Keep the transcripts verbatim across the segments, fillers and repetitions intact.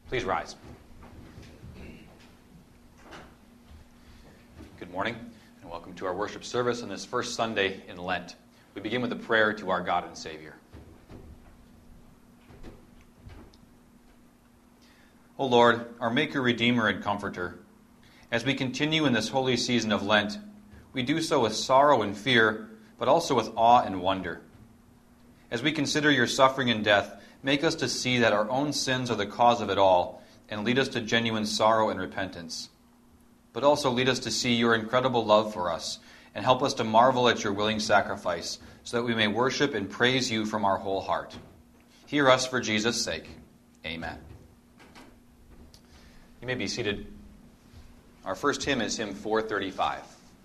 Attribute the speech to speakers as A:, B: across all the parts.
A: Please rise. Good morning, and welcome to our worship service on this first Sunday in Lent. We begin with a prayer to our God and Savior. O Lord, our Maker, Redeemer, and Comforter, as we continue in this holy season of Lent, we do so with sorrow and fear, but also with awe and wonder. As we consider your suffering and death, make us to see that our own sins are the cause of it all, and lead us to genuine sorrow and repentance. But also lead us to see your incredible love for us, and help us to marvel at your willing sacrifice, so that we may worship and praise you from our whole heart. Hear us for Jesus' sake. Amen. You may be seated. Our first hymn is hymn four thirty-five.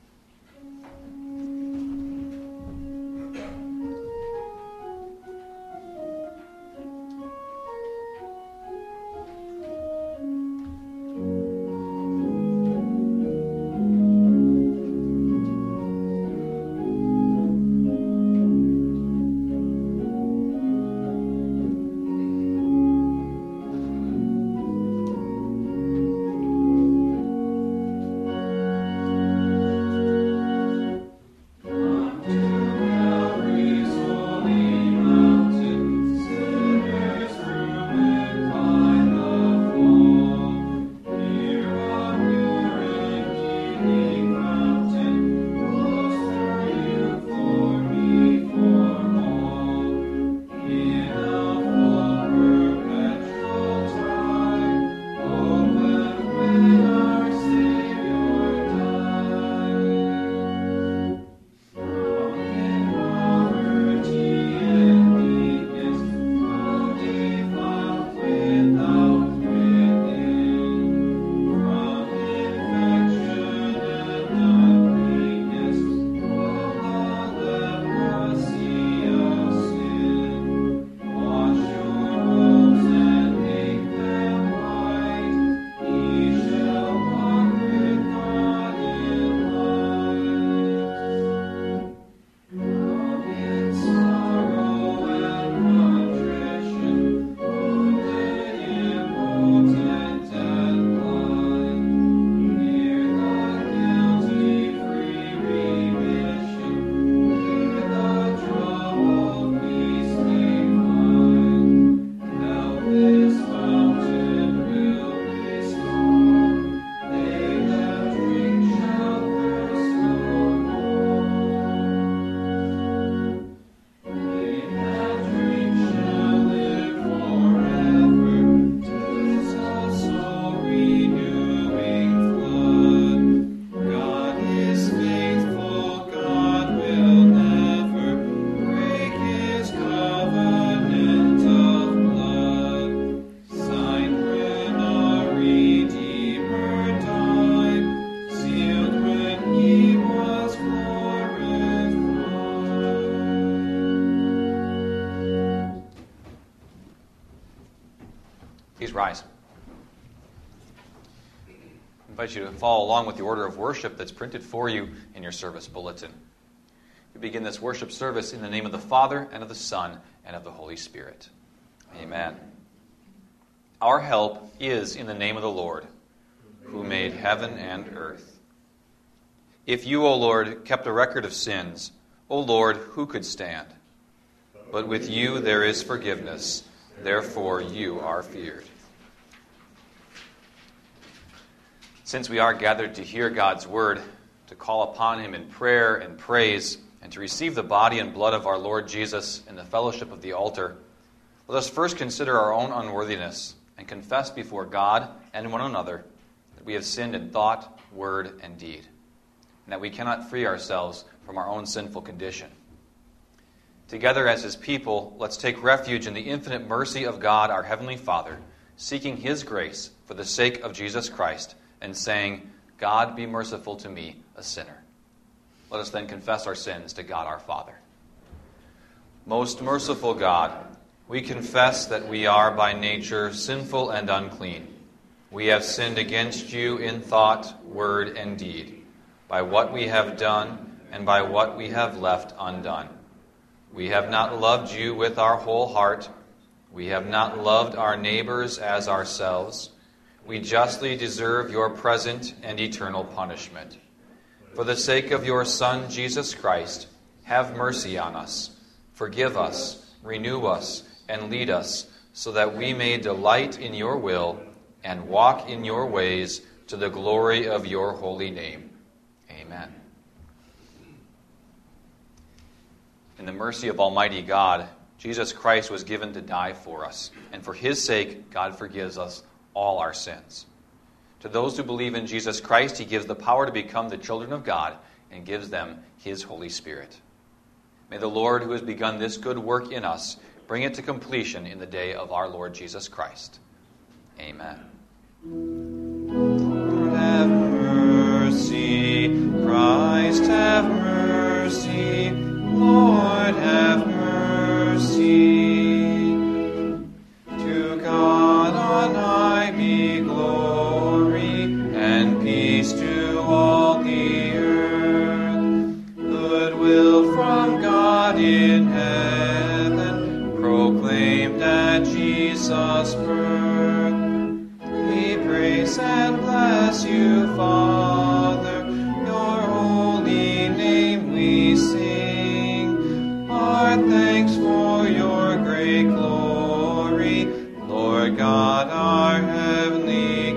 A: Please rise. I invite you to follow along with the order of worship that's printed for you in your service bulletin. We begin this worship service in the name of the Father, and of the Son, and of the Holy Spirit. Amen. Our help is in the name of the Lord, who made heaven and earth. If you, O Lord, kept a record of sins, O Lord, who could stand? But with you there is forgiveness, therefore you are feared. Since we are gathered to hear God's word, to call upon him in prayer and praise, and to receive the body and blood of our Lord Jesus in the fellowship of the altar, let us first consider our own unworthiness and confess before God and one another that we have sinned in thought, word, and deed, and that we cannot free ourselves from our own sinful condition. Together as his people, let's take refuge in the infinite mercy of God, our Heavenly Father, seeking his grace for the sake of Jesus Christ, and saying, God, be merciful to me, a sinner. Let us then confess our sins to God our Father. Most merciful God, we confess that we are by nature sinful and unclean. We have sinned against you in thought, word, and deed, by what we have done and by what we have left undone. We have not loved you with our whole heart. We have not loved our neighbors as ourselves. We justly deserve your present and eternal punishment. For the sake of your Son, Jesus Christ, have mercy on us. Forgive us, renew us, and lead us, so that we may delight in your will and walk in your ways to the glory of your holy name. Amen. In the mercy of Almighty God, Jesus Christ was given to die for us, and for his sake, God forgives us all our sins. To those who believe in Jesus Christ, he gives the power to become the children of God and gives them his Holy Spirit. May the Lord, who has begun this good work in us, bring it to completion in the day of our Lord Jesus Christ. Amen. Lord, have mercy. Christ, have mercy. Lord, have mercy. To God on high be glory and peace to all the earth. Goodwill from God in heaven, proclaimed at Jesus' birth. We praise and bless you, Father, your holy name we sing. Our thanks for your great glory, Lord God, our heavenly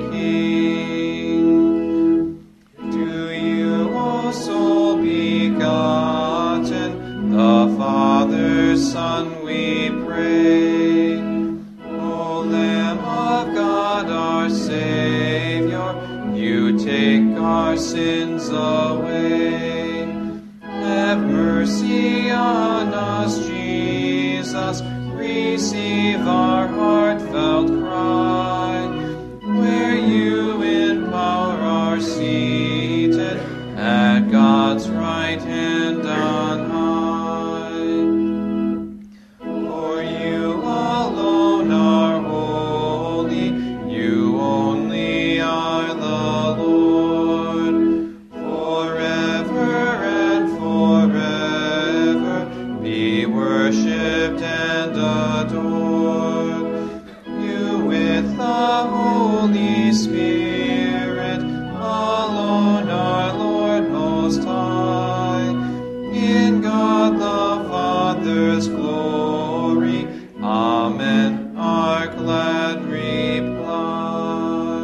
A: King. To you, O sole begotten, the Father's Son, we pray. O Lamb of God, our Savior, you take our sins away. Have mercy on us, Jesus. Receive our heartfelt cry. Where you in power are seated at God's right hand on high. For you alone are holy, you only are the Lord. Forever and forever be worshipped and adored. You with the Holy Spirit alone are Lord Most High. In God the Father's glory, Amen, our glad reply.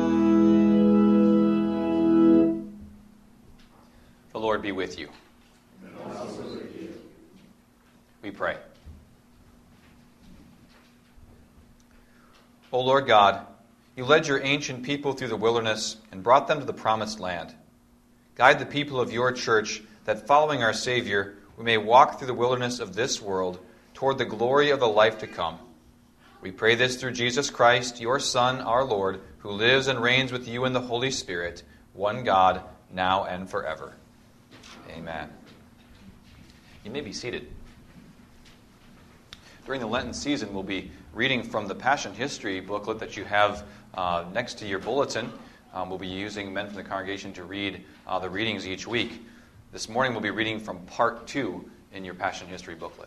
A: The Lord be with you.
B: And also with you.
A: We pray. O Lord God, you led your ancient people through the wilderness and brought them to the promised land. Guide the people of your church that, following our Savior, we may walk through the wilderness of this world toward the glory of the life to come. We pray this through Jesus Christ, your Son, our Lord, who lives and reigns with you in the Holy Spirit, one God, now and forever. Amen. You may be seated. During the Lenten season, we'll be reading from the Passion History booklet that you have uh, next to your bulletin. Um, we'll be using men from the congregation to read uh, the readings each week. This morning we'll be reading from part two in your Passion History booklet.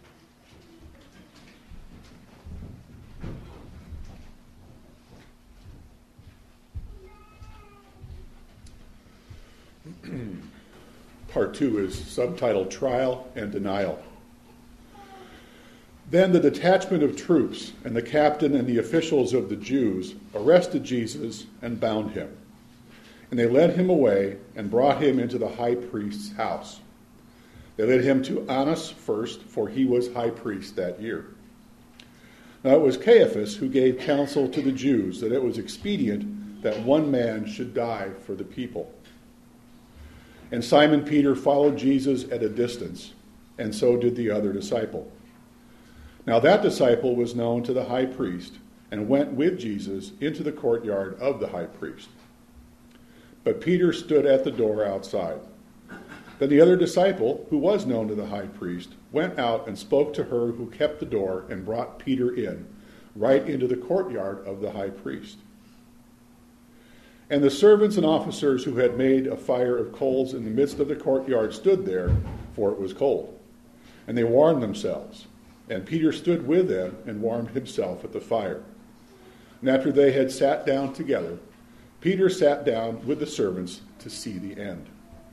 B: Part two is subtitled Trial and Denial. Then the detachment of troops and the captain and the officials of the Jews arrested Jesus and bound him. And they led him away and brought him into the high priest's house. They led him to Annas first, for he was high priest that year. Now it was Caiaphas who gave counsel to the Jews that it was expedient that one man should die for the people. And Simon Peter followed Jesus at a distance, and so did the other disciple. Now that disciple was known to the high priest, and went with Jesus into the courtyard of the high priest. But Peter stood at the door outside. Then the other disciple, who was known to the high priest, went out and spoke to her who kept the door, and brought Peter in, right into the courtyard of the high priest. And the servants and officers who had made a fire of coals in the midst of the courtyard stood there, for it was cold. And they warmed themselves. And Peter stood with them and warmed himself at the fire. And after they had sat down together, Peter sat down with the servants to see the end.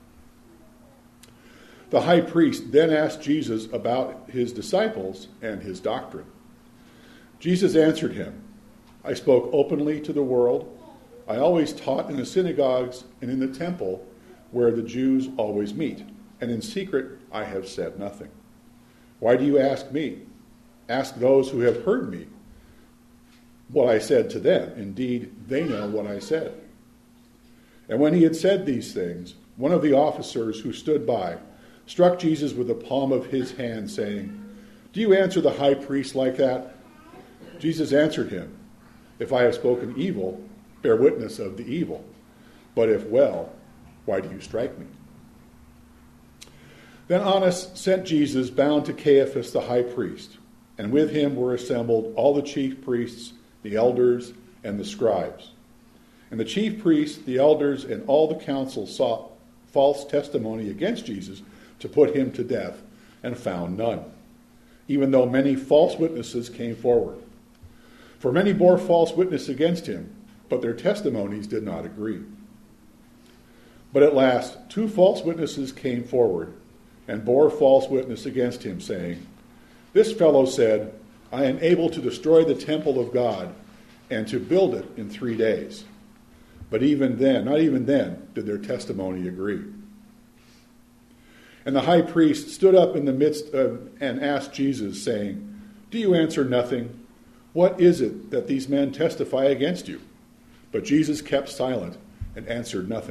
B: The high priest then asked Jesus about his disciples and his doctrine. Jesus answered him, I spoke openly to the world. I always taught in the synagogues and in the temple where the Jews always meet. And in secret I have said nothing. Why do you ask me? Ask those who have heard me what I said to them. Indeed, they know what I said. And when he had said these things, one of the officers who stood by struck Jesus with the palm of his hand, saying, Do you answer the high priest like that? Jesus answered him, If I have spoken evil, bear witness of the evil. But if well, why do you strike me? Then Annas sent Jesus bound to Caiaphas the high priest, and with him were assembled all the chief priests, the elders, and the scribes. And the chief priests, the elders, and all the council sought false testimony against Jesus to put him to death, and found none, even though many false witnesses came forward. For many bore false witness against him, but their testimonies did not agree. But at last two false witnesses came forward, and bore false witness against him, saying, This fellow said, I am able to destroy the temple of God and to build it in three days. But even then, not even then, did their testimony agree. And the high priest stood up in the midst of, and asked Jesus, saying, Do you answer nothing? What is it that these men testify against you? But Jesus kept silent and answered nothing.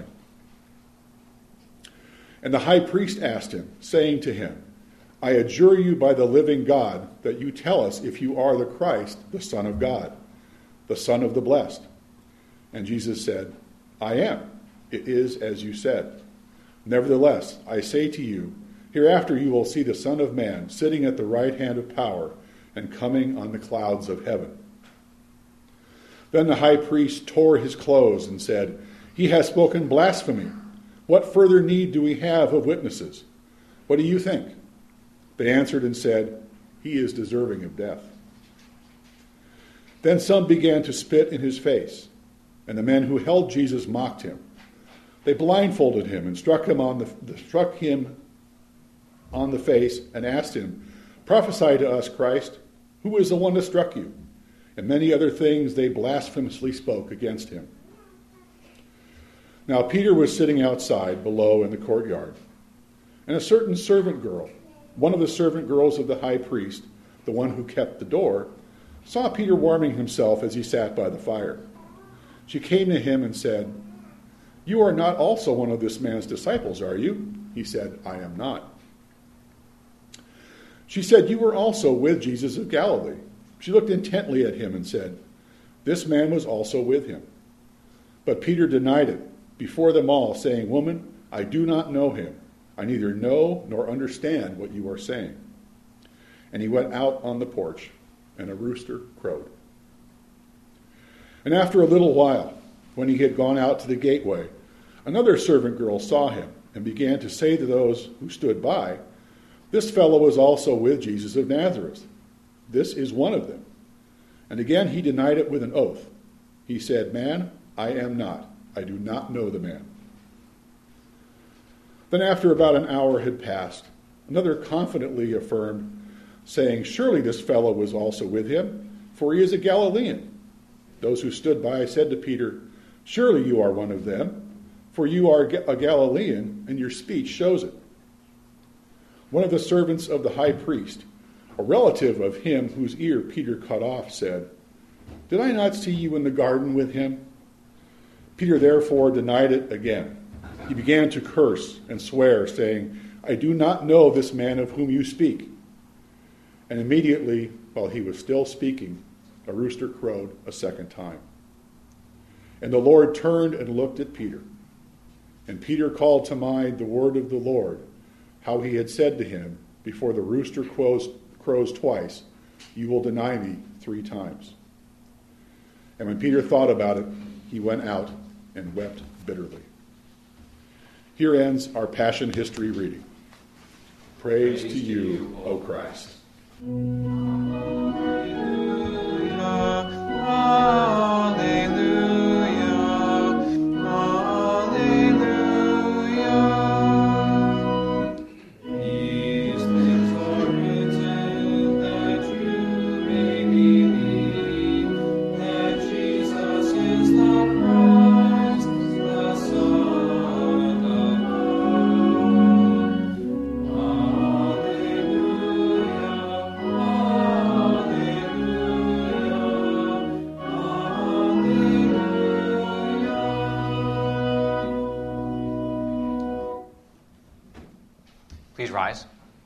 B: And the high priest asked him, saying to him, I adjure you by the living God that you tell us if you are the Christ, the Son of God, the Son of the Blessed. And Jesus said, I am. It is as you said. Nevertheless, I say to you, hereafter you will see the Son of Man sitting at the right hand of power and coming on the clouds of heaven. Then the high priest tore his clothes and said, He has spoken blasphemy. What further need do we have of witnesses? What do you think? They answered and said, He is deserving of death. Then some began to spit in his face, and the men who held Jesus mocked him. They blindfolded him and struck him on the struck him on the face and asked him, Prophesy to us, Christ, who is the one that struck you? And many other things they blasphemously spoke against him. Now Peter was sitting outside below in the courtyard, and a certain servant girl, one of the servant girls of the high priest, the one who kept the door, saw Peter warming himself as he sat by the fire. She came to him and said, You are not also one of this man's disciples, are you? He said, I am not. She said, You were also with Jesus of Galilee. She looked intently at him and said, This man was also with him. But Peter denied it before them all, saying, Woman, I do not know him. I neither know nor understand what you are saying. And he went out on the porch, and a rooster crowed. And after a little while, when he had gone out to the gateway, another servant girl saw him and began to say to those who stood by, This fellow was also with Jesus of Nazareth. This is one of them. And again he denied it with an oath. He said, Man, I am not. I do not know the man. Then after about an hour had passed, another confidently affirmed, saying, Surely this fellow was also with him, for he is a Galilean. Those who stood by said to Peter, Surely you are one of them, for you are a Galilean, and your speech shows it. One of the servants of the high priest, a relative of him whose ear Peter cut off, said, Did I not see you in the garden with him? Peter therefore denied it again. He began to curse and swear, saying, I do not know this man of whom you speak. And immediately, while he was still speaking, a rooster crowed a second time. And the Lord turned and looked at Peter. And Peter called to mind the word of the Lord, how he had said to him, Before the rooster crows, crows twice, you will deny me three times. And when Peter thought about it, he went out and wept bitterly. Here ends our Passion History reading. Praise, Praise to you, O Christ.
A: Please rise.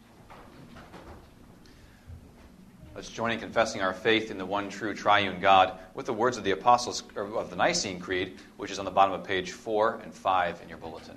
A: Let's join in confessing our faith in the one true triune God with the words of the Apostles of the Nicene Creed, which is on the bottom of page four and five in your bulletin.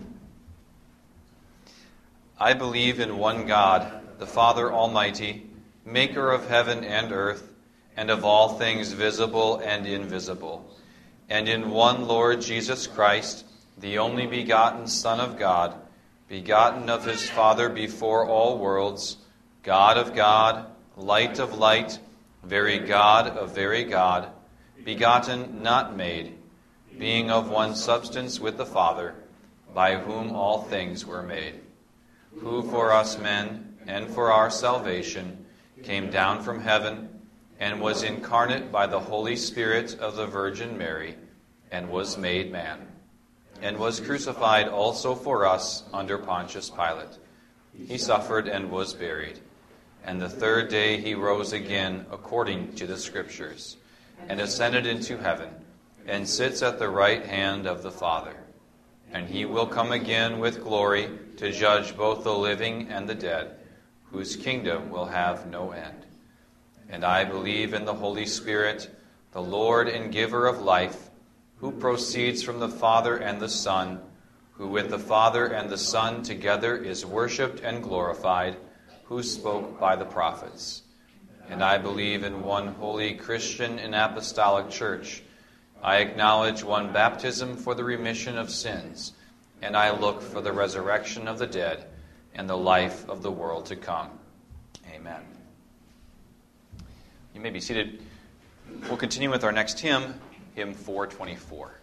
A: I believe in one God, the Father Almighty, maker of heaven and earth, and of all things visible and invisible, and in one Lord Jesus Christ, the only begotten Son of God, begotten of his Father before all worlds, God of God, light of light, very God of very God, begotten, not made, being of one substance with the Father, by whom all things were made, who for us men and for our salvation came down from heaven and was incarnate by the Holy Spirit of the Virgin Mary and was made man, and was crucified also for us under Pontius Pilate. He suffered and was buried. And the third day he rose again according to the Scriptures, and ascended into heaven, and sits at the right hand of the Father. And he will come again with glory to judge both the living and the dead, whose kingdom will have no end. And I believe in the Holy Spirit, the Lord and giver of life, who proceeds from the Father and the Son, who with the Father and the Son together is worshipped and glorified, who spoke by the prophets. And I believe in one holy Christian and apostolic church. I acknowledge one baptism for the remission of sins, and I look for the resurrection of the dead and the life of the world to come. Amen. You may be seated. We'll continue with our next hymn, hymn four twenty-four.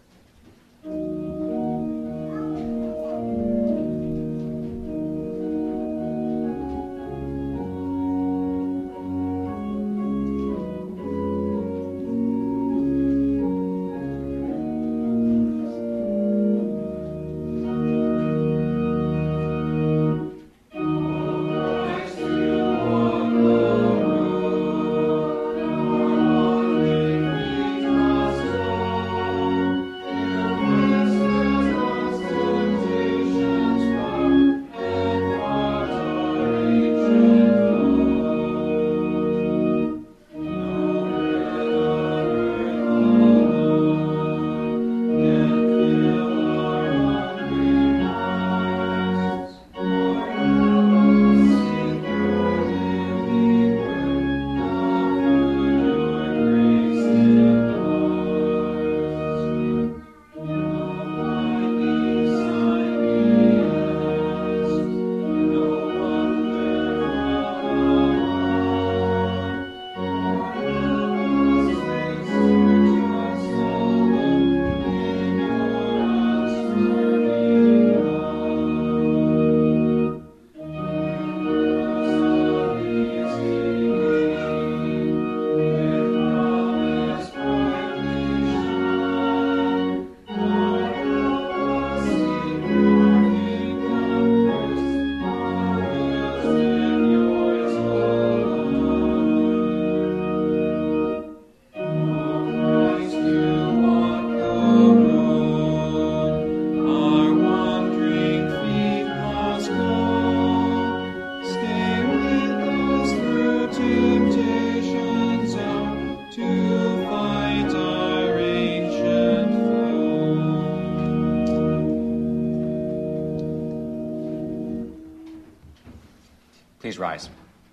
A: Please rise.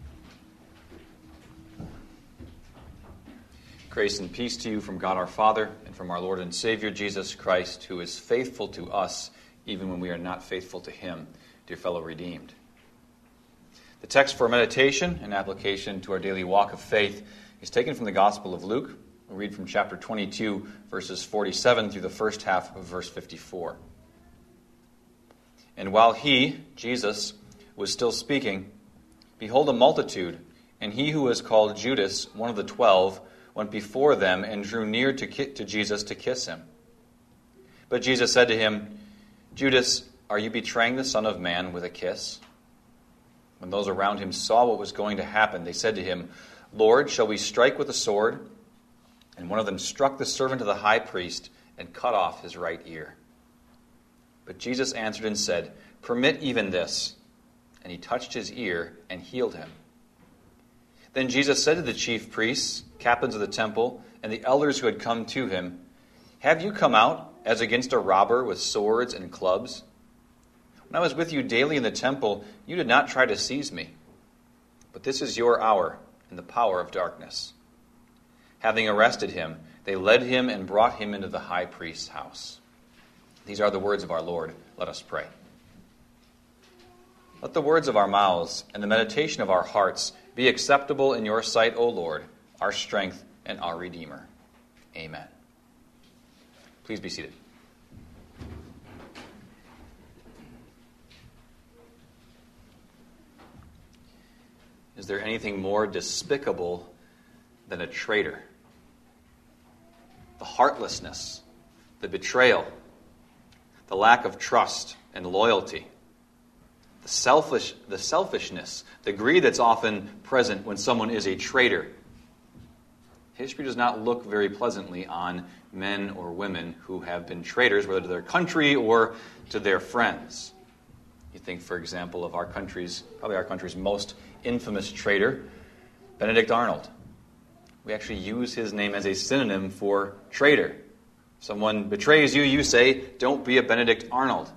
A: Grace and peace to you from God our Father and from our Lord and Savior Jesus Christ, who is faithful to us even when we are not faithful to him, dear fellow redeemed. The text for meditation and application to our daily walk of faith is taken from the Gospel of Luke. We'll read from chapter twenty-two, verses forty-seven through the first half of verse fifty-four. And while he, Jesus, was still speaking, behold, a multitude, and he who was called Judas, one of the twelve, went before them and drew near to, ki- to Jesus to kiss him. But Jesus said to him, Judas, are you betraying the Son of Man with a kiss? When those around him saw what was going to happen, they said to him, Lord, shall we strike with the sword? And one of them struck the servant of the high priest and cut off his right ear. But Jesus answered and said, permit even this. And he touched his ear and healed him. Then Jesus said to the chief priests, captains of the temple, and the elders who had come to him, have you come out as against a robber with swords and clubs? When I was with you daily in the temple, you did not try to seize me. But this is your hour and the power of darkness. Having arrested him, they led him and brought him into the high priest's house. These are the words of our Lord. Let us pray. Let the words of our mouths and the meditation of our hearts be acceptable in your sight, O Lord, our strength and our Redeemer. Amen. Please be seated. Is there anything more despicable than a traitor? The heartlessness, the betrayal, the lack of trust and loyalty, the selfish, the selfishness, the greed that's often present when someone is a traitor. History does not look very pleasantly on men or women who have been traitors, whether to their country or to their friends. You think, for example, of our country's, probably our country's most infamous traitor, Benedict Arnold. We actually use his name as a synonym for traitor. If someone betrays you, you say, don't be a Benedict Arnold.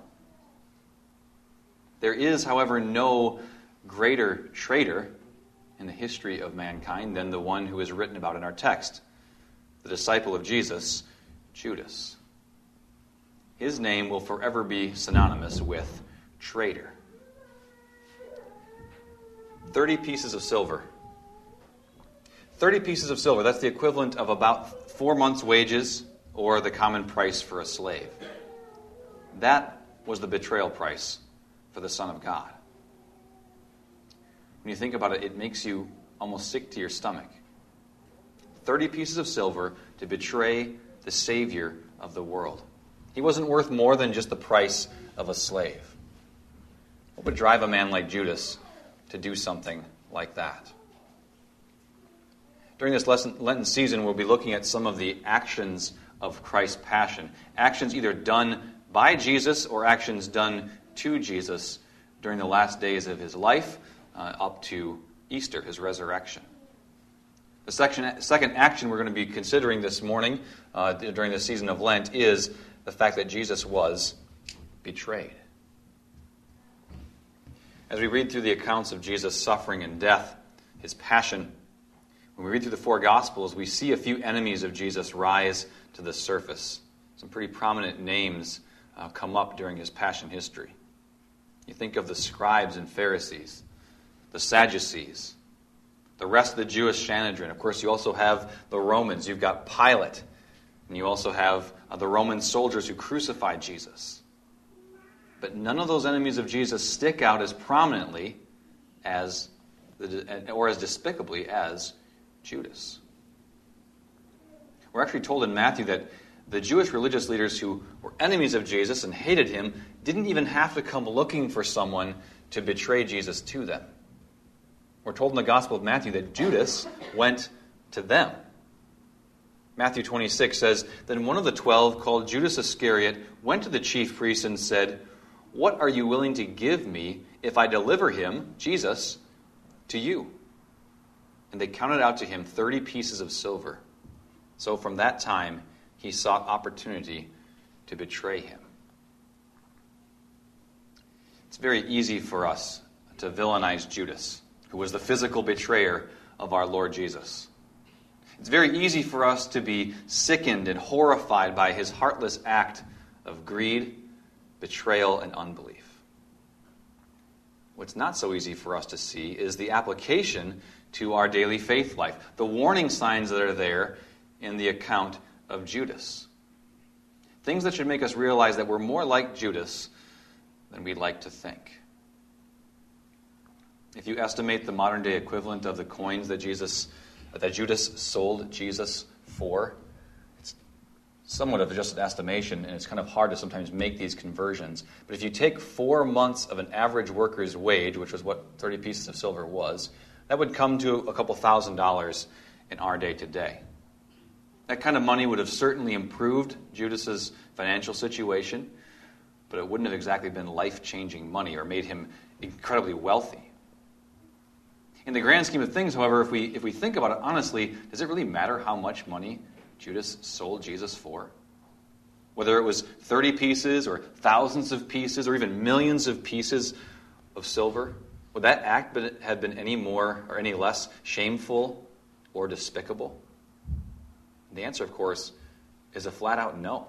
A: There is, however, no greater traitor in the history of mankind than the one who is written about in our text, the disciple of Jesus, Judas. His name will forever be synonymous with traitor. Thirty pieces of silver. Thirty pieces of silver, that's the equivalent of about four months' wages or the common price for a slave. That was the betrayal price for the Son of God. When you think about it, it makes you almost sick to your stomach. Thirty pieces of silver to betray the Savior of the world. He wasn't worth more than just the price of a slave. What would drive a man like Judas to do something like that? During this Lenten season, we'll be looking at some of the actions of Christ's passion. Actions either done by Jesus or actions done to Jesus during the last days of his life uh, up to Easter, his resurrection. The section, second action we're going to be considering this morning uh, during the season of Lent is the fact that Jesus was betrayed. As we read through the accounts of Jesus' suffering and death, his passion, when we read through the four Gospels, we see a few enemies of Jesus rise to the surface. Some pretty prominent names uh, come up during his passion history. You think of the scribes and Pharisees, the Sadducees, the rest of the Jewish Sanhedrin. Of course, you also have the Romans. You've got Pilate, and you also have uh, the Roman soldiers who crucified Jesus. But none of those enemies of Jesus stick out as prominently as, the, or as despicably as Judas. We're actually told in Matthew that the Jewish religious leaders who were enemies of Jesus and hated him didn't even have to come looking for someone to betray Jesus to them. We're told in the Gospel of Matthew that Judas went to them. Matthew twenty-six says, then one of the twelve, called Judas Iscariot, went to the chief priests and said, what are you willing to give me if I deliver him, Jesus, to you? And they counted out to him thirty pieces of silver. So from that time, he sought opportunity to betray him. It's very easy for us to villainize Judas, who was the physical betrayer of our Lord Jesus. It's very easy for us to be sickened and horrified by his heartless act of greed, betrayal, and unbelief. What's not so easy for us to see is the application to our daily faith life, the warning signs that are there in the account of Judas. Things that should make us realize that we're more like Judas than we'd like to think. If you estimate the modern day equivalent of the coins that Jesus, that Judas sold Jesus for, it's somewhat of just an estimation, and it's kind of hard to sometimes make these conversions. But if you take four months of an average worker's wage, which was what thirty pieces of silver was, that would come to a couple thousand dollars in our day today. That kind of money would have certainly improved Judas's financial situation, but it wouldn't have exactly been life-changing money or made him incredibly wealthy. In the grand scheme of things, however, if we if we think about it honestly, does it really matter how much money Judas sold Jesus for? Whether it was thirty pieces or thousands of pieces or even millions of pieces of silver, would that act have been any more or any less shameful or despicable? The answer, of course, is a flat-out no.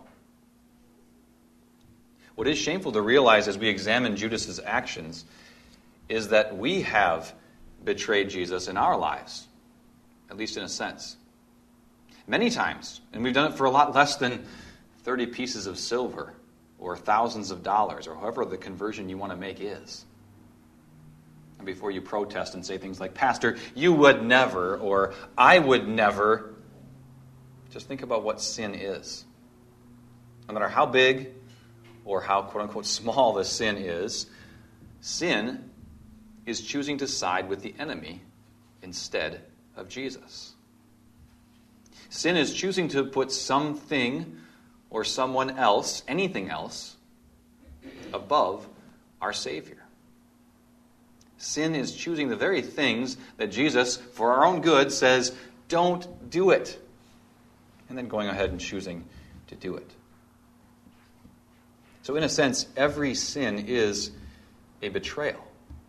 A: What is shameful to realize as we examine Judas's actions is that we have betrayed Jesus in our lives, at least in a sense. Many times, and we've done it for a lot less than thirty pieces of silver or thousands of dollars or however the conversion you want to make is. And before you protest and say things like, Pastor, you would never, or I would never, just think about what sin is. No matter how big or how quote-unquote small the sin is, sin is choosing to side with the enemy instead of Jesus. Sin is choosing to put something or someone else, anything else, above our Savior. Sin is choosing the very things that Jesus, for our own good, says, don't do it. And then going ahead and choosing to do it. So in a sense, every sin is a betrayal.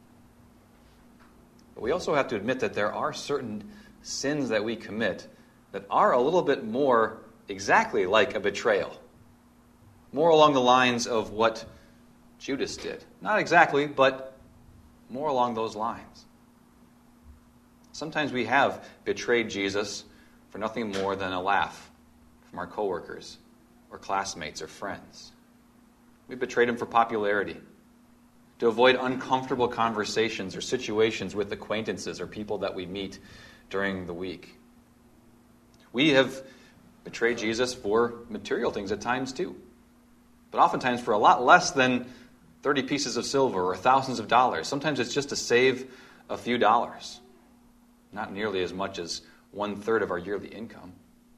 A: But we also have to admit that there are certain sins that we commit that are a little bit more exactly like a betrayal. More along the lines of what Judas did. Not exactly, but more along those lines. Sometimes we have betrayed Jesus for nothing more than a laugh from our coworkers or classmates or friends. We betrayed him for popularity, to avoid uncomfortable conversations or situations with acquaintances or people that we meet during the week. We have betrayed Jesus for material things at times too, but oftentimes for a lot less than thirty pieces of silver or thousands of dollars. Sometimes it's just to save a few dollars, not nearly as much as one-third of our yearly income.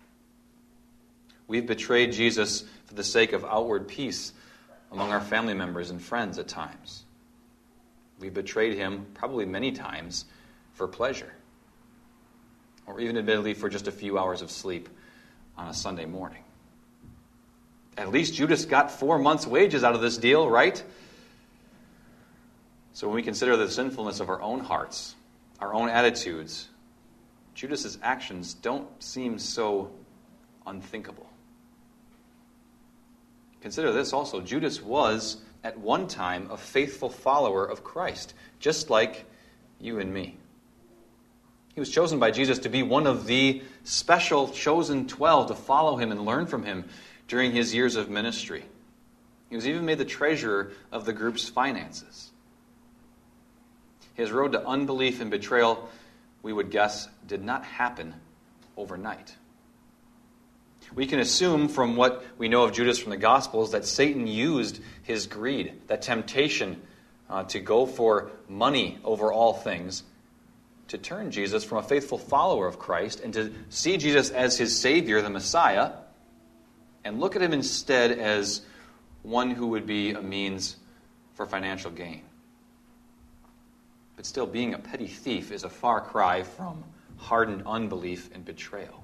A: We've betrayed Jesus for the sake of outward peace among our family members and friends at times. We've betrayed him probably many times for pleasure, or even admittedly for just a few hours of sleep on a Sunday morning. At least Judas got four months' wages out of this deal, right? So when we consider the sinfulness of our own hearts, our own attitudes, Judas's actions don't seem so unthinkable. Consider this also. Judas was, at one time, a faithful follower of Christ, just like you and me. He was chosen by Jesus to be one of the special chosen twelve to follow him and learn from him during his years of ministry. He was even made the treasurer of the group's finances. His road to unbelief and betrayal, we would guess, did not happen overnight. We can assume from what we know of Judas from the Gospels that Satan used his greed, that temptation uh, to go for money over all things, to turn Jesus from a faithful follower of Christ and to see Jesus as his Savior, the Messiah, and look at him instead as one who would be a means for financial gain. But still, being a petty thief is a far cry from hardened unbelief and betrayal.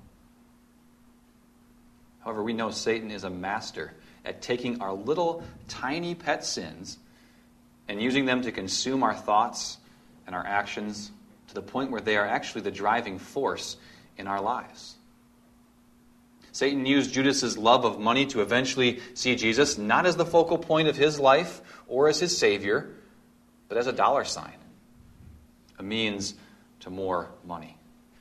A: However, we know Satan is a master at taking our little tiny pet sins and using them to consume our thoughts and our actions to the point where they are actually the driving force in our lives. Satan used Judas's love of money to eventually see Jesus not as the focal point of his life or as his Savior, but as a dollar sign, a means to more money.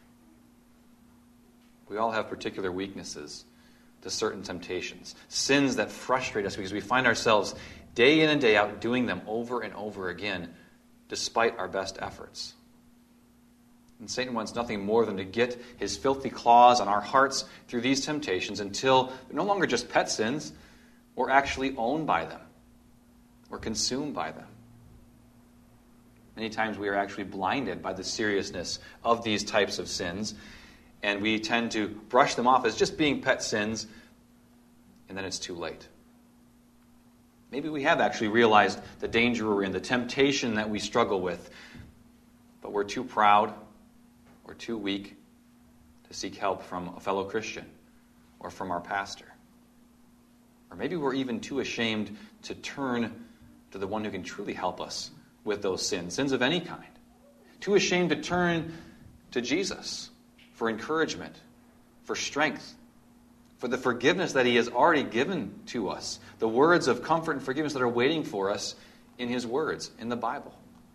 A: We all have particular weaknesses to certain temptations, sins that frustrate us because we find ourselves day in and day out doing them over and over again despite our best efforts. And Satan wants nothing more than to get his filthy claws on our hearts through these temptations until they're no longer just pet sins, we're actually owned by them. We're consumed by them. Many times we are actually blinded by the seriousness of these types of sins, and we tend to brush them off as just being pet sins, and then it's too late. Maybe we have actually realized the danger we're in, the temptation that we struggle with, but we're too proud or too weak to seek help from a fellow Christian or from our pastor. Or maybe we're even too ashamed to turn to the one who can truly help us with those sins, sins of any kind. Too ashamed to turn to Jesus for encouragement, for strength, for the forgiveness that he has already given to us, the words of comfort and forgiveness that are waiting for us in his words, in the Bible.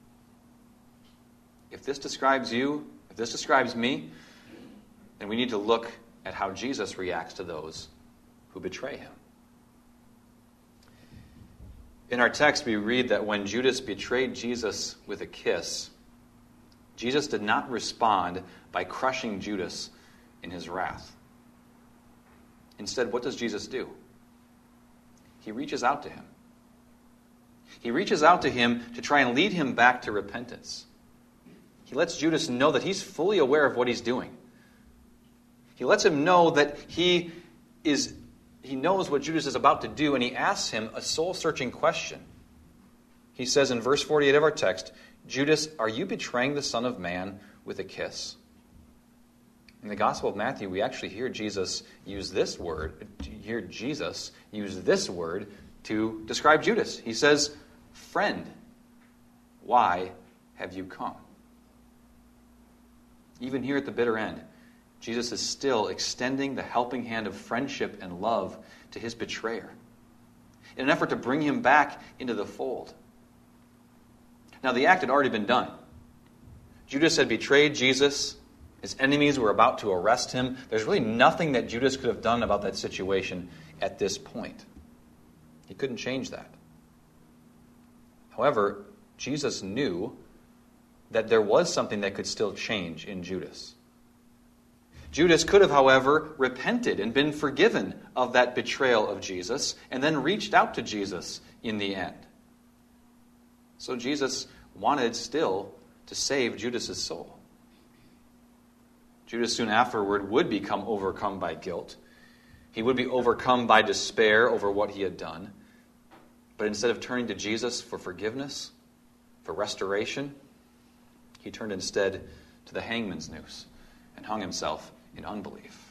A: If this describes you, if this describes me, then we need to look at how Jesus reacts to those who betray him. In our text, we read that when Judas betrayed Jesus with a kiss, Jesus did not respond by crushing Judas in his wrath. Instead, what does Jesus do? He reaches out to him. He reaches out to him to try and lead him back to repentance. He lets Judas know that he's fully aware of what he's doing. He lets him know that he is he knows what Judas is about to do, and he asks him a soul-searching question. He says in verse forty-eight of our text, "Judas, are you betraying the Son of Man with a kiss?" In the Gospel of Matthew, we actually hear Jesus use this word, hear Jesus use this word to describe Judas. He says, "Friend, why have you come?" Even here at the bitter end, Jesus is still extending the helping hand of friendship and love to his betrayer in an effort to bring him back into the fold. Now, the act had already been done. Judas had betrayed Jesus. His enemies were about to arrest him. There's really nothing that Judas could have done about that situation at this point. He couldn't change that. However, Jesus knew that there was something that could still change in Judas. Judas could have, however, repented and been forgiven of that betrayal of Jesus and then reached out to Jesus in the end. So Jesus wanted still to save Judas's soul. Judas soon afterward would become overcome by guilt. He would be overcome by despair over what he had done. But instead of turning to Jesus for forgiveness, for restoration, he turned instead to the hangman's noose and hung himself in unbelief.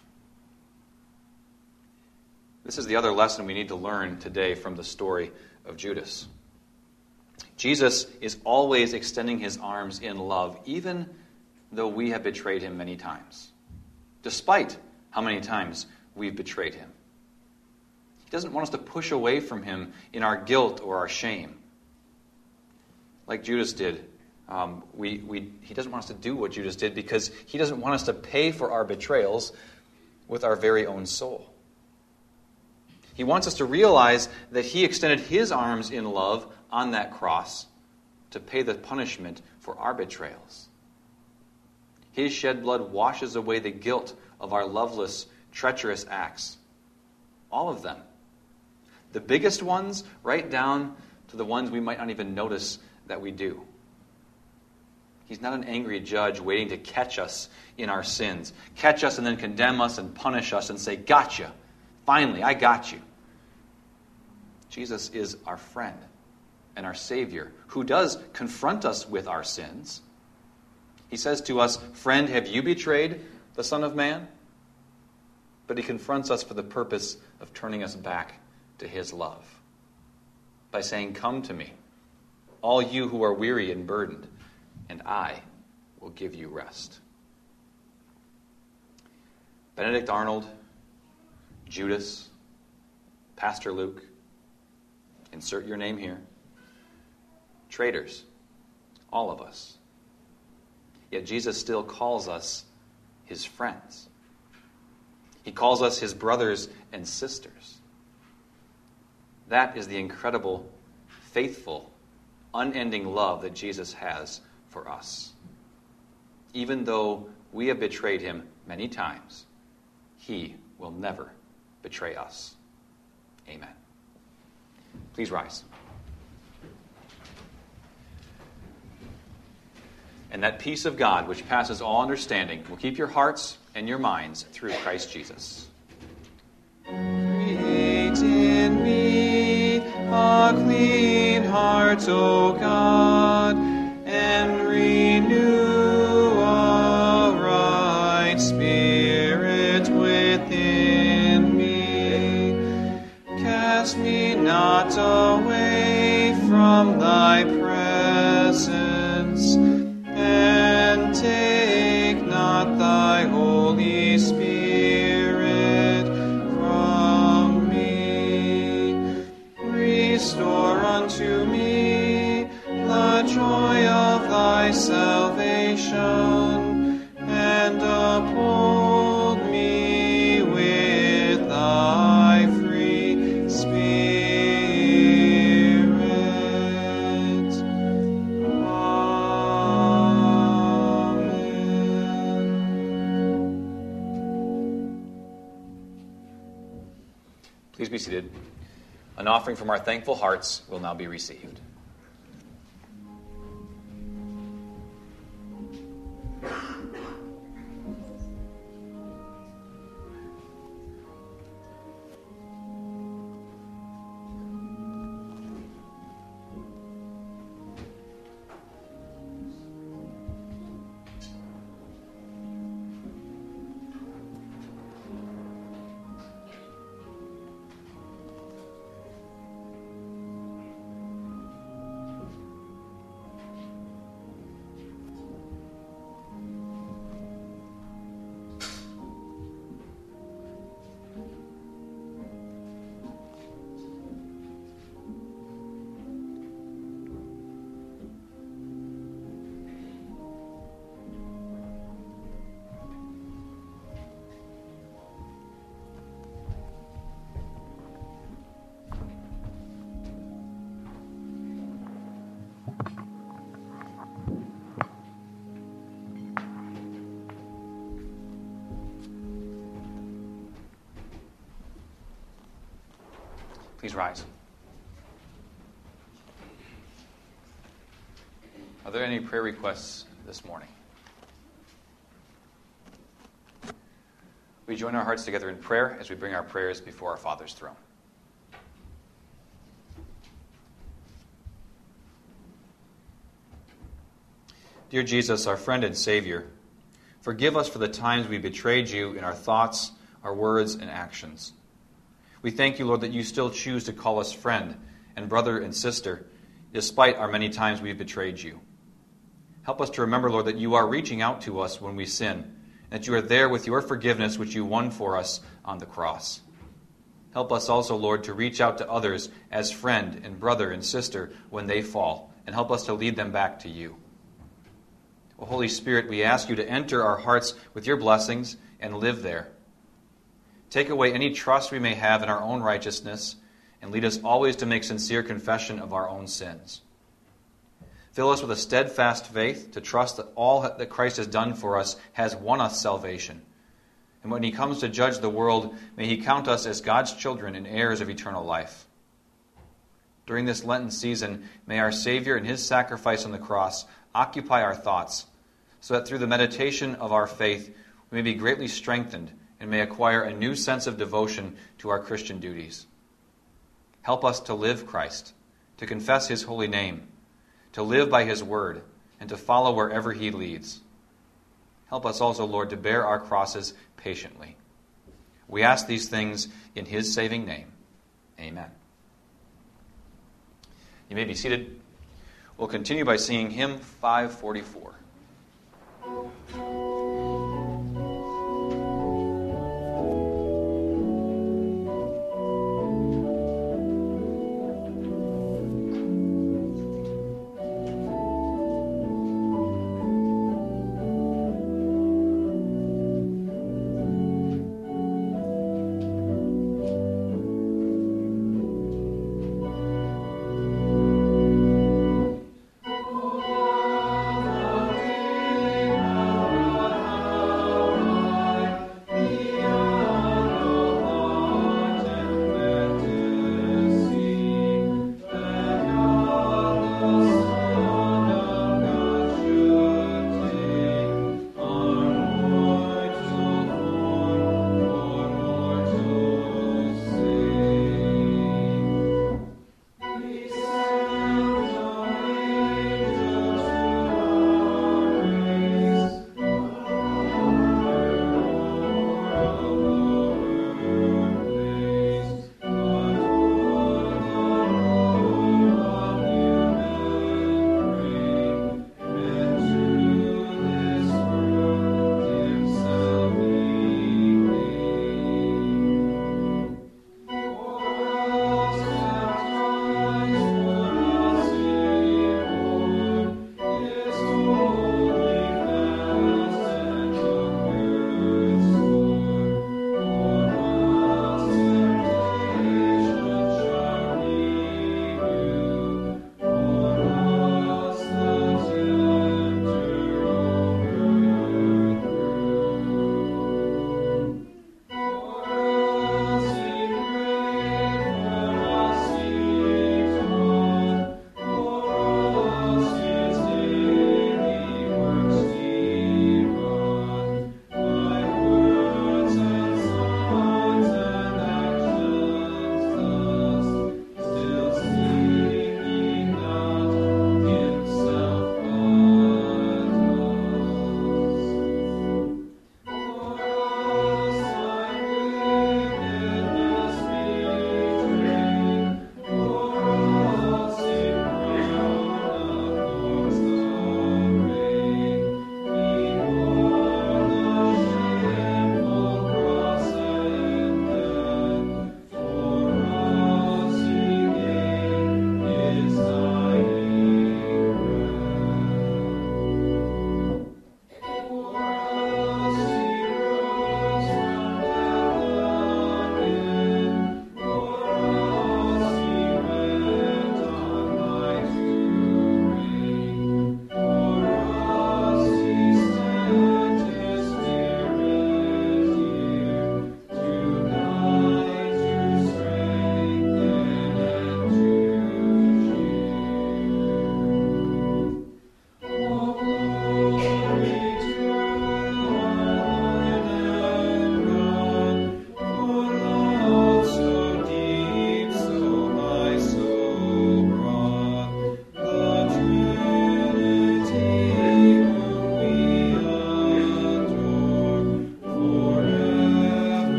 A: This is the other lesson we need to learn today from the story of Judas. Jesus is always extending his arms in love, even though we have betrayed him many times, despite how many times we've betrayed him. He doesn't want us to push away from him in our guilt or our shame. Like Judas did, um, we, we, he doesn't want us to do what Judas did because he doesn't want us to pay for our betrayals with our very own soul. He wants us to realize that he extended his arms in love on that cross to pay the punishment for our betrayals. His shed blood washes away the guilt of our loveless, treacherous acts. All of them. The biggest ones, right down to the ones we might not even notice that we do. He's not an angry judge waiting to catch us in our sins. Catch us and then condemn us and punish us and say, "Gotcha. Finally, I got you." Jesus is our friend and our Savior who does confront us with our sins. He says to us, "Friend, have you betrayed the Son of Man?" But he confronts us for the purpose of turning us back to his love by saying, "Come to me, all you who are weary and burdened, and I will give you rest." Benedict Arnold, Judas, Pastor Luke, insert your name here, traitors all of us. Yet Jesus still calls us his friends. He calls us his brothers and sisters. That is the incredible, faithful, unending love that Jesus has for us. Even though we have betrayed him many times, he will never betray us. Amen. Please rise. And that peace of God, which passes all understanding, will keep your hearts and your minds through Christ Jesus. Create in me a clean heart, O God, and renew a right spirit within me. Cast me not away from thy presence, and take not thy Holy Spirit from me. Restore unto me the joy of thy salvation, and uphold me with thy free Spirit. Please be seated. An offering from our thankful hearts will now be received. Please rise. Are there any prayer requests this morning? We join our hearts together in prayer as we bring our prayers before our Father's throne. Dear Jesus, our friend and Savior, forgive us for the times we betrayed you in our thoughts, our words, and actions. We thank you, Lord, that you still choose to call us friend and brother and sister, despite our many times we've betrayed you. Help us to remember, Lord, that you are reaching out to us when we sin, and that you are there with your forgiveness which you won for us on the cross. Help us also, Lord, to reach out to others as friend and brother and sister when they fall, and help us to lead them back to you. O Holy Spirit, we ask you to enter our hearts with your blessings and live there. Take away any trust we may have in our own righteousness, and lead us always to make sincere confession of our own sins. Fill us with a steadfast faith to trust that all that Christ has done for us has won us salvation. And when he comes to judge the world, may he count us as God's children and heirs of eternal life. During this Lenten season, may our Savior and his sacrifice on the cross occupy our thoughts, so that through the meditation of our faith we may be greatly strengthened and may acquire a new sense of devotion to our Christian duties. Help us to live Christ, to confess his holy name, to live by his word, and to follow wherever he leads. Help us also, Lord, to bear our crosses patiently. We ask these things in his saving name. Amen. You may be seated. We'll continue by singing hymn five forty-four.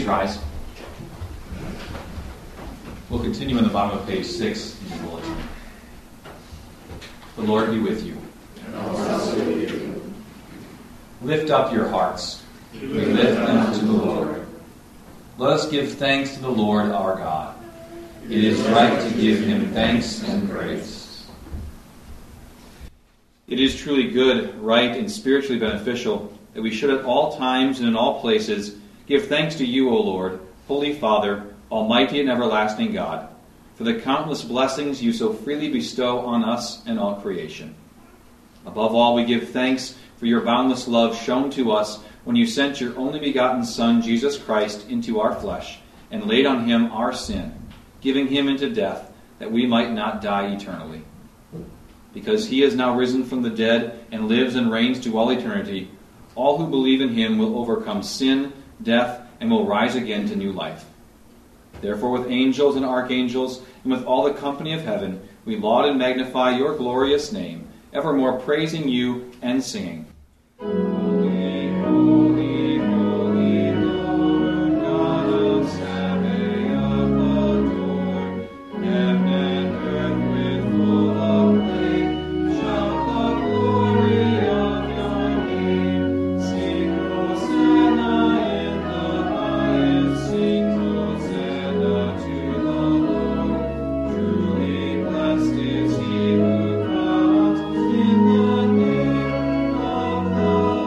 A: Please rise. We'll continue in the bottom of page six in the bulletin. The Lord be with you.
C: And also with you.
A: Lift up your hearts. We lift them to the Lord. Let us give thanks to the Lord our God. It is right to give him thanks and praise. It is truly good, right, and spiritually beneficial that we should at all times and in all places give thanks to you, O Lord, Holy Father, Almighty and everlasting God, for the countless blessings you so freely bestow on us and all creation. Above all, we give thanks for your boundless love shown to us when you sent your only begotten Son, Jesus Christ, into our flesh and laid on him our sin, giving him into death that we might not die eternally. Because he is now risen from the dead and lives and reigns to all eternity, all who believe in him will overcome sin, death, and will rise again to new life. Therefore, with angels and archangels, and with all the company of heaven, we laud and magnify your glorious name, evermore praising you and singing. Holy, holy, holy Lord, God of Sabaoth, adore. Heaven and earth with full acclaim, shout the glory of your name. Sing Hosanna in the highest, sing Hosanna to the Lord. Truly blessed is he who comes in the name of the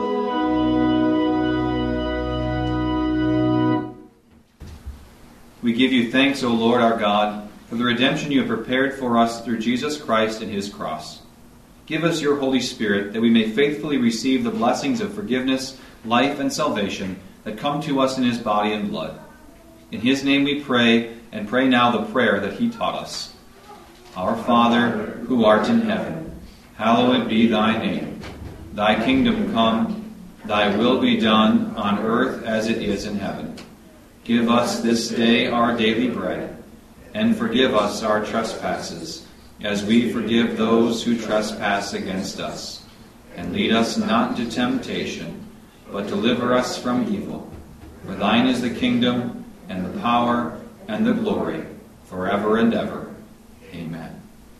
A: Lord. We give you thanks, O Lord our God, for the redemption you have prepared for us through Jesus Christ and his cross. Give us your Holy Spirit, that we may faithfully receive the blessings of forgiveness, life, and salvation that come to us in his body and blood. In his name we pray, and pray now the prayer that he taught us. Our Father, who art in heaven, hallowed be thy name. Thy kingdom come, thy will be done on earth as it is in heaven. Give us this day our daily bread, and forgive us our trespasses, as we forgive those who trespass against us. And lead us not into temptation, but deliver us from evil. For thine is the kingdom, and the power, and the glory, forever and ever. Amen.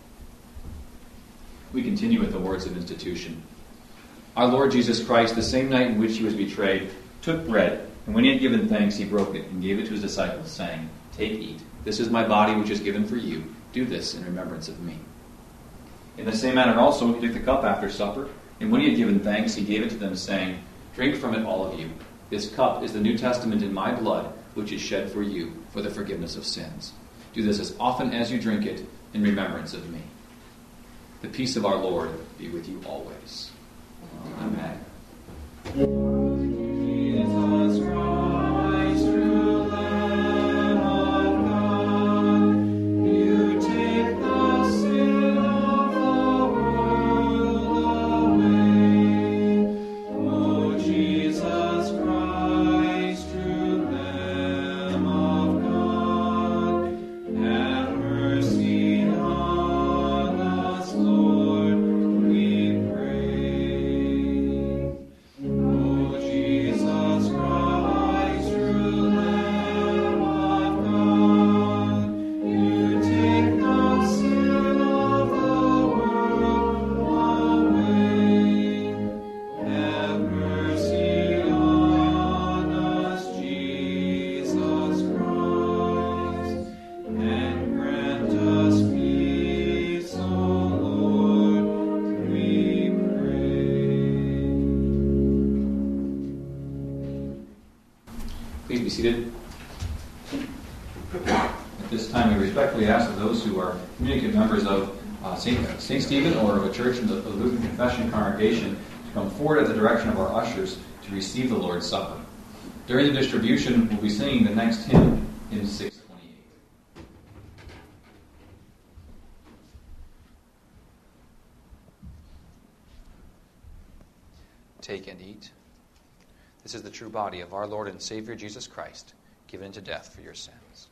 A: We continue with the words of institution. Our Lord Jesus Christ, the same night in which he was betrayed, took bread, and when he had given thanks, he broke it and gave it to his disciples, saying, Take, eat. This is my body which is given for you. Do this in remembrance of me. In the same manner also he took the cup after supper, and when he had given thanks, he gave it to them, saying, Drink from it, all of you. This cup is the New Testament in my blood, which is shed for you for the forgiveness of sins. Do this as often as you drink it in remembrance of me. The peace of our Lord be with you always. Amen. Jesus Christ, true Lamb of God, you take the sin of the world away. O Jesus Christ, true Lamb of God, have mercy on us, Lord, we pray. O Jesus Christ, true Lamb of God, you take the sin of the world away. Have mercy on us, Jesus Christ, and grant us peace, O Lord, we pray. Please be seated. At this time, we respectfully ask that those who are communicant members of uh, Saint Saint Stephen or of a church in the, the Lutheran Confession congregation to come forward at the direction of our ushers to receive the Lord's Supper. During the distribution, we'll be singing the next hymn, hymn six twenty-eight. Take and eat. This is the true body of our Lord and Savior Jesus Christ, given to death for your sins.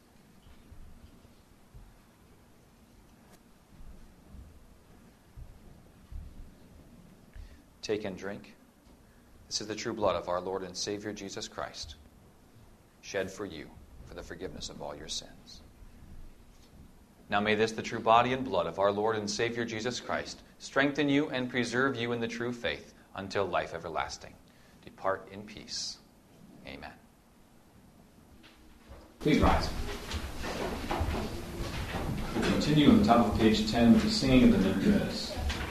A: Take and drink. This is the true blood of our Lord and Savior Jesus Christ, shed for you for the forgiveness of all your sins. Now may this, the true body and blood of our Lord and Savior Jesus Christ, strengthen you and preserve you in the true faith until life everlasting. Depart in peace. Amen. Please rise. We continue on the top of page ten with the singing of the Nunc-Dimittis.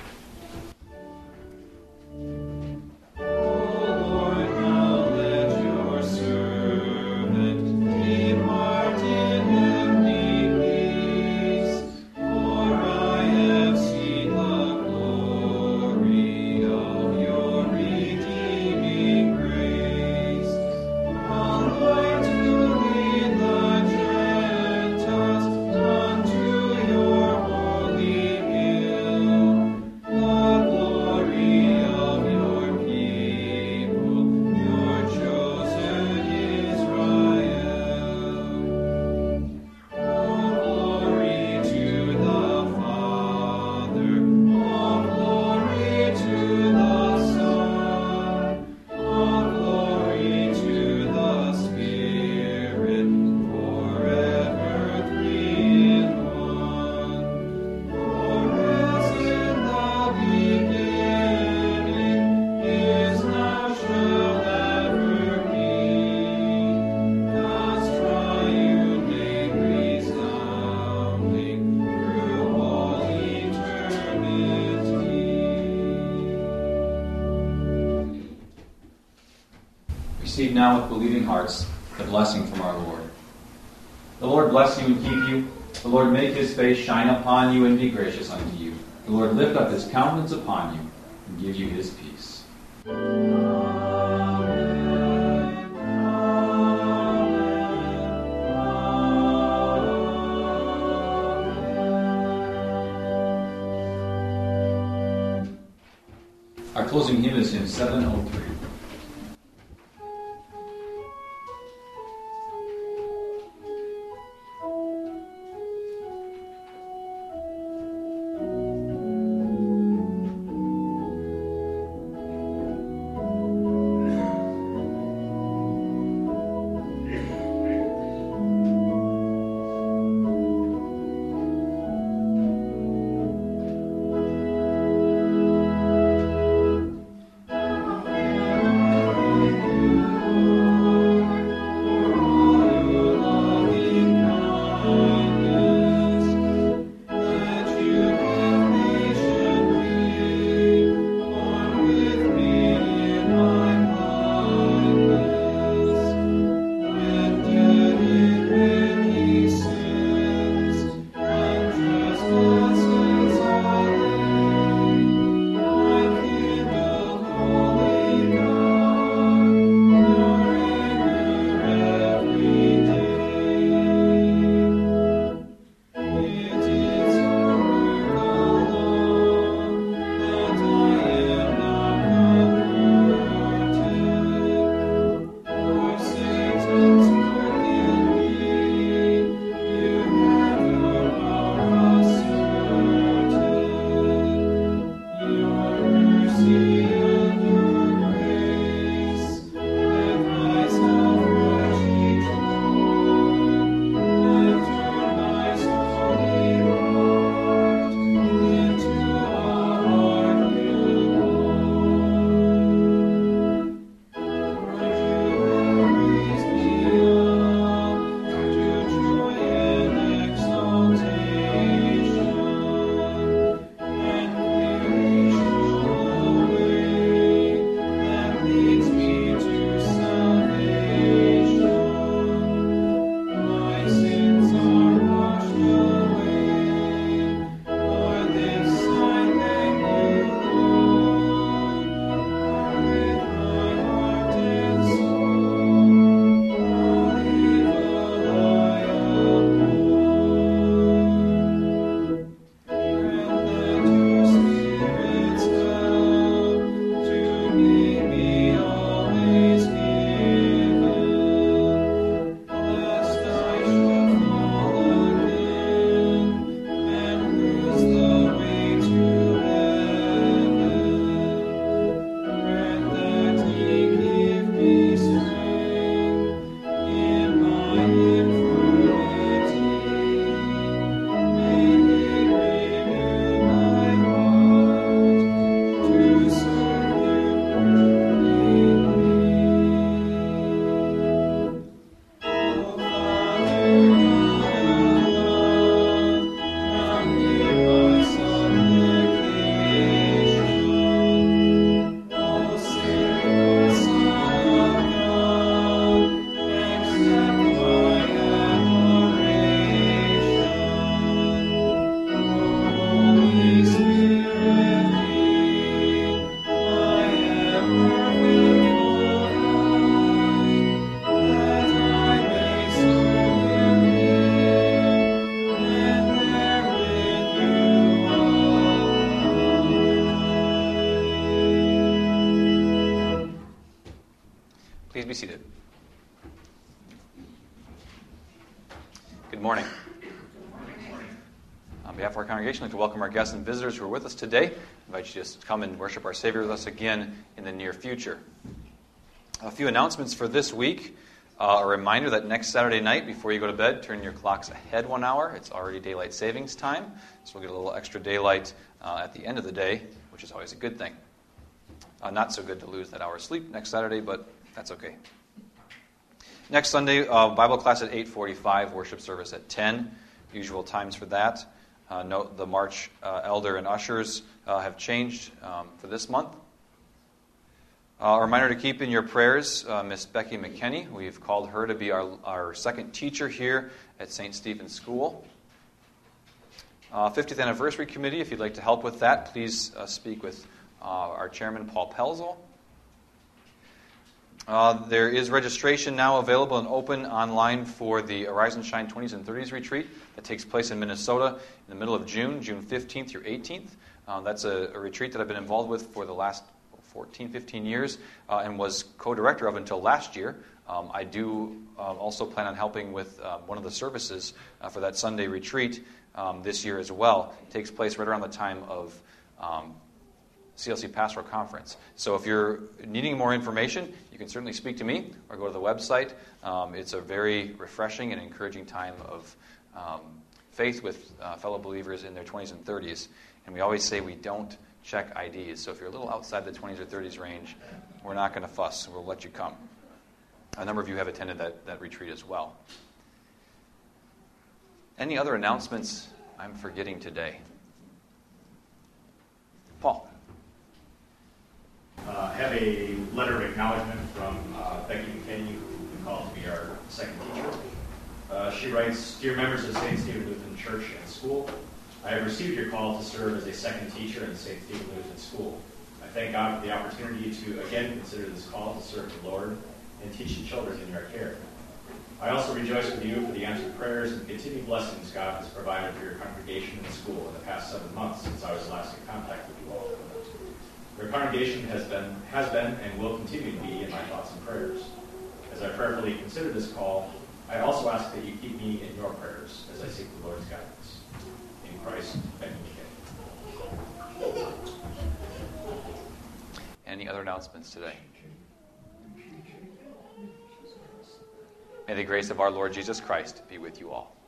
A: Receive now with believing hearts the blessing from our Lord. The Lord bless you and keep you. The Lord make his face shine upon you and be gracious unto you. The Lord lift up his countenance upon you and give you his peace. Our closing hymn is hymn seven oh three.
C: Amen.
A: be seated. Good morning. On behalf of our congregation, I'd like to welcome our guests and visitors who are with us today. I invite you to come and worship our Savior with us again in the near future. A few announcements for this week. Uh, a reminder that next Saturday night, before you go to bed, turn your clocks ahead one hour. It's already daylight savings time, so we'll get a little extra daylight uh, at the end of the day, which is always a good thing. Uh, not so good to lose that hour of sleep next Saturday, but that's okay. Next Sunday, uh, Bible class at eight forty-five, worship service at ten. Usual times for that. Uh, note the March uh, elder and ushers uh, have changed um, for this month. Uh, a reminder to keep in your prayers uh, Miss Becky McKinney. We've called her to be our, our second teacher here at Saint Stephen's School. Uh, fiftieth Anniversary Committee, if you'd like to help with that, please uh, speak with uh, our chairman, Paul Pelzel. Uh, there is registration now available and open online for the Arise and Shine twenties and thirties retreat that takes place in Minnesota in the middle of June, June fifteenth through eighteenth. Uh, that's a, a retreat that I've been involved with for the last fourteen, fifteen years uh, and was co-director of until last year. Um, I do uh, also plan on helping with uh, one of the services uh, for that Sunday retreat um, this year as well. It takes place right around the time of um, C L C Pastoral Conference. So if you're needing more information, you can certainly speak to me or go to the website. Um, it's a very refreshing and encouraging time of um, faith with uh, fellow believers in their twenties and thirties. And we always say we don't check I Ds. So if you're a little outside the twenties or thirties range, we're not going to fuss. We'll let you come. A number of you have attended that, that retreat as well. Any other announcements I'm forgetting today? Paul.
D: Uh, I have a letter of acknowledgement from uh, Becky McKinney, who called to be our second teacher. Uh, she writes, "Dear members of Saint Stephen Lutheran Church and School, I have received your call to serve as a second teacher in Saint Stephen Lutheran School. I thank God for the opportunity to again consider this call to serve the Lord and teach the children in your care. I also rejoice with you for the answered prayers and continued blessings God has provided for your congregation and school in the past seven months since I was last in contact with you all. Your congregation has been, has been and will continue to be in my thoughts and prayers. As I prayerfully consider this call, I also ask that you keep me in your prayers as I seek the Lord's guidance. In Christ, Becky McKinney."
A: Any other announcements today? May the grace of our Lord Jesus Christ be with you all.